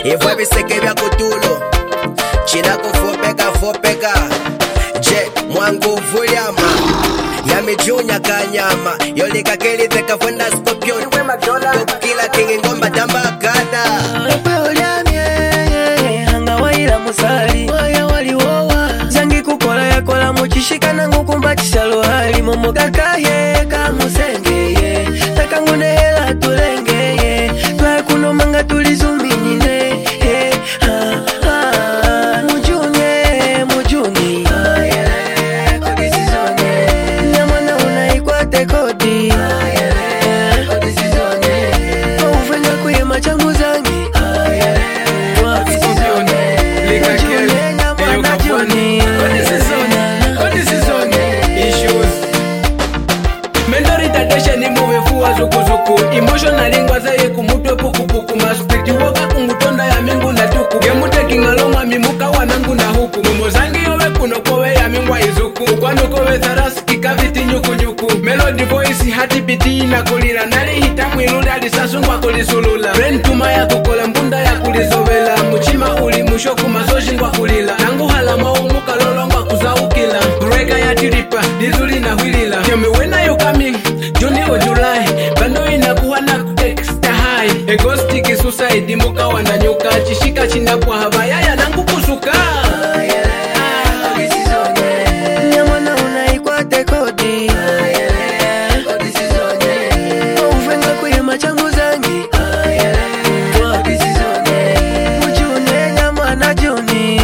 Ivwe biseke vya kutulo China kufopeka Je, mwangu vuliama Yamejunya kanyama Yolika kelitheka fuenda scorpion Tukila kingi ngomba jamba gada Epe uliamye Hanga waila musali Waya waliwowa Zangi kukola ya kola muchishika nangu kumbatisha lohali Momo kakaye kamusengeye Takangune hela tulengeye Twae kuno manga tulizuminyine Mujuni Nyamana unaikwate kodi Ufenga kuye machangu zangi Zuku emotionally ngwazaye kumutwe pukupuku maspiti woka kungutonda ya mingu na tuku gemute kingaloma mimuka wanangu na huku mumozangi yowe kuno kowe ya mingwa izuku kwanu kowe tharasi kikaviti nyuku melody voice hati biti na kulira nali hitamu ilunda lisasungwa kulisulula brain tuma ya kukola mbunda ya kulizovela muchima uli mushoku mazoshi ngwa kulila nangu halama umuka lolongwa kuzaukila breka ya tiripa dizuli na huilila tell me when are you coming Juni or July Bando inakuwa na kuteksta high Egostiki suicide Muka wananyuka Chishika china kwa habaya ya nangu kusuka Nyamana unaikwate kodi Ufenga kuye machangu zangi Mujune nyamana juni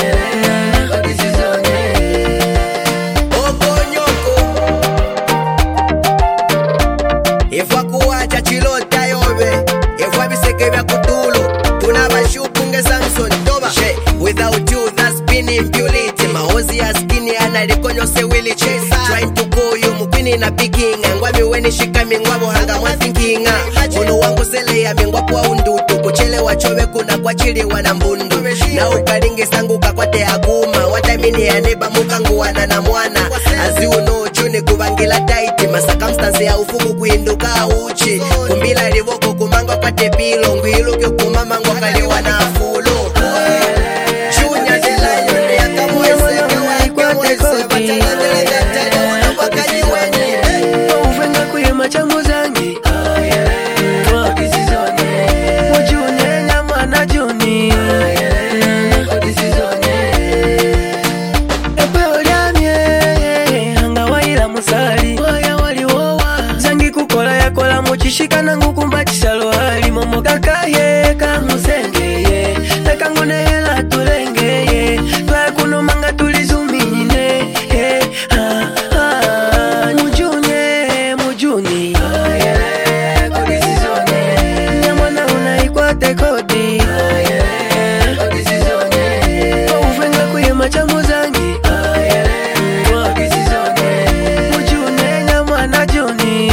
Ifwa kuwacha chilota yobe Ifwa biseke vya kutulo Tunabashupunge Samson toba Without you that's been impurity Mahozi ya skini analikonyo se willy chase Trying to call you mupini na pikinga Ngwami weni shika mingwabo hanga mwa thinkinga Unu wangu sele ya mingwapu wa undutu Kuchele wachowe kuna kwa chili wana mbundu Na ukaringi sanguka kwa te aguma Watamini ya neba mukangu wana na mwana As you know chuni kubangila taiti Masakамстанsi ya ufuku kuinduka uchi Kumbila rivoko kumangwa kwa te pilo Nguiluke kumama ngwa kaliwa na fulo Junior de la yone ya kamwese Kamwese Bachangadele jatele unabakaji wenye Ufenga kuye machangu zangi Mujune nyamana juni Epe uliamye Hanga waila musali Waya waliwowa Zangi kukola ya kola muchishika nangu kumbatisha lohali Momo kakaye kamusengeye Takangune hela tulengeye Twae kuno manga tulizuminyine Mujuni Nyamana unaikwate kodi Ufenga kuye machangu zangi Mujune nyamana juni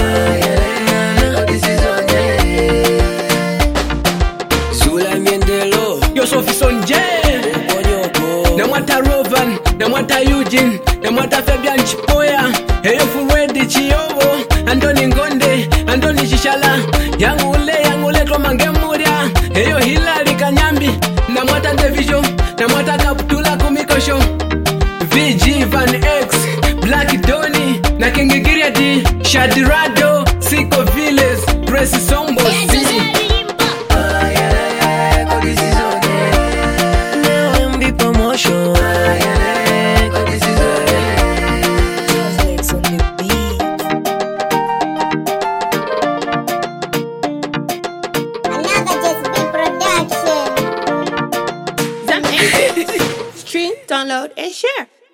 Zula miendelo Yo Sophie Sonje Namwata Rovan Namwata Eugene Namwata Fabian Chipoya Heyo Furedi Chiyobo Andoni Ngonde Andoni Shishala Yangule Tomange Muria Heyo Hilary Kanyambi Namwata Division Namwata Kaptula Kumikosho VG Van X Black Donny Na King Giriadi Shadirado Siko Villes Presi Sombo Promotion Stream, download, and share.